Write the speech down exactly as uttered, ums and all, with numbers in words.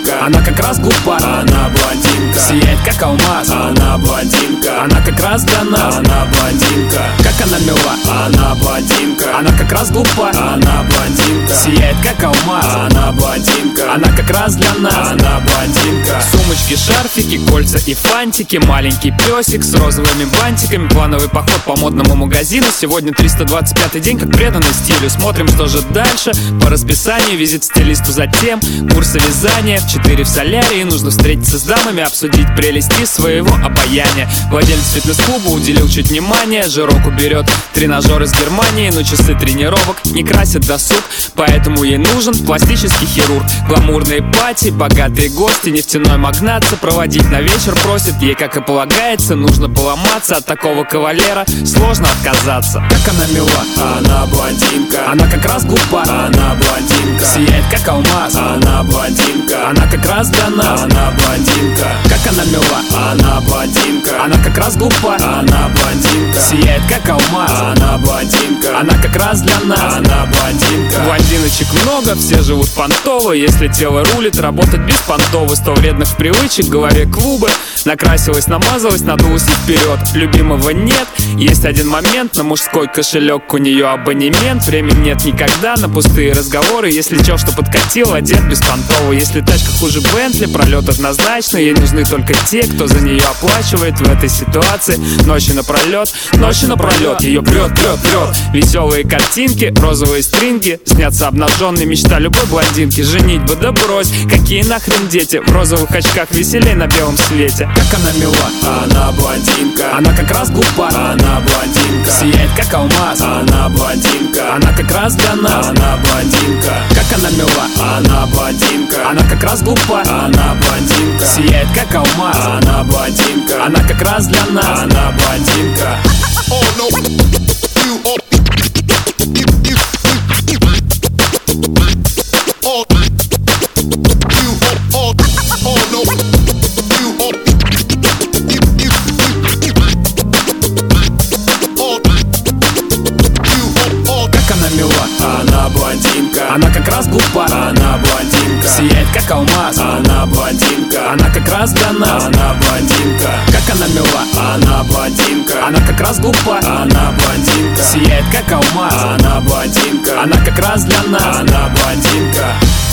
блондинка, она как раз глупа. Она блондинка, сияет как алмаз. Она блондинка, она как раз для нас. Она блондинка, как она мила. Она блондинка, она как раз глупа. Она блондинка, сияет как алмаз. Она блондинка, она как раз для нас. Она блондинка. Сумочки, шарфики, кольца и фантики. Маленький песик с розовыми бантиками. Плановый поход по модному магазину. Сегодня триста двадцать пятый день, как преданный стилю. Смотрим, что же дальше. По расписанию визит стилисту, затем курсы вязания. В четыре в солярии. Нужно встретиться с дамами, обсудить прелести своего обаяния. Владелец фитнес-клуба уделил чуть внимания. Жирок уберет тренажер из Германии. Но часы тренировок не красят досуг, поэтому ей нужен пластический хирург. Гламурные пати, богатые гости. Нефтяной магнат сопроводить на вечер просит. Ей, как и полагается, нужно поломаться. От такого кавалера сложно отказаться. Как она мила. Она блондинка, она как раз глупа. Она блондинка, сияет как алмаз. Она блондинка, она как раз для нас. Она блондинка, как она мила. Она блондинка, она как раз глупа. Она блондинка, сияет как алмаз. Она блондинка, она как раз для нас. Она блондинка. Блондиночек много, все живут понтово. Если тело рулит, работать беспонтово. Сто вредных привычек, в голове клубы. Накрасилась, намазалась, надулась и вперед. Любимого нет, есть один момент. На мужской кошелек у нее абонемент. Времени нет никогда на пустые разговоры. Если чё, что подкатил, одет беспонтово. Если тачка хуже Бентли, пролет однозначно. Ей нужны только те, кто за нее оплачивает в этой ситуации. Ночи напролет, ночи напролет. Ее прет, прет, прет. Веселые картинки, розовые стринги. Снятся обнаженные, мечта любой блондинки. Женитьба, да брось, какие нахрен дети. В розовых очках веселей на белом свете. Как она мила. Она блондинка, она как раз глупа. Она блондинка, сияет как алмаз. Она блондинка, она как раз для нас. Она блондинка, как она мила. Она блондинка, она как раз глупа. Она блондинка, сияет как алмаз. Она блондинка, она как раз для нас. Она блондинка. Oh no, you oh, you, you, oh, you oh, oh, oh no, you oh, you, you, oh, you oh, oh. Как она мила. Она блондинка, она как раз глупа. Она блондинка, сияет как алмаз. Она блондинка, она как раз для нас. Она блондинка, как она мила. Она блондинка, она как раз глупа. Она блондинка, сияет как алмаз. Она блондинка, она как раз для нас. Она блондинка.